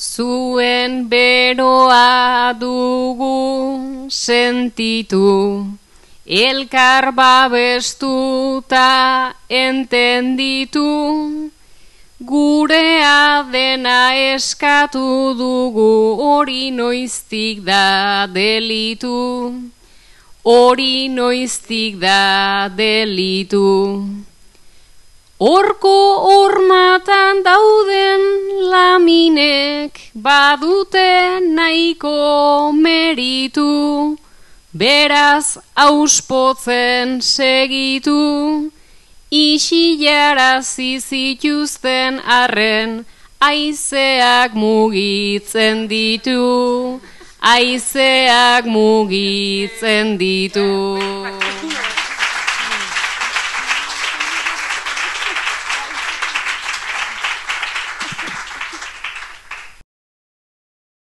Zuen beroa dugu sentitu, elkar babestuta entenditu, gurea dena eskatu dugu, hori noiztik da delitu, hori noiztik da delitu. Horko hormatan dauden laminek badute nahiko meritu, beraz auspotzen segitu, isilarazi zituzten arren, haizeak mugitzen ditu, haizeak mugitzen ditu.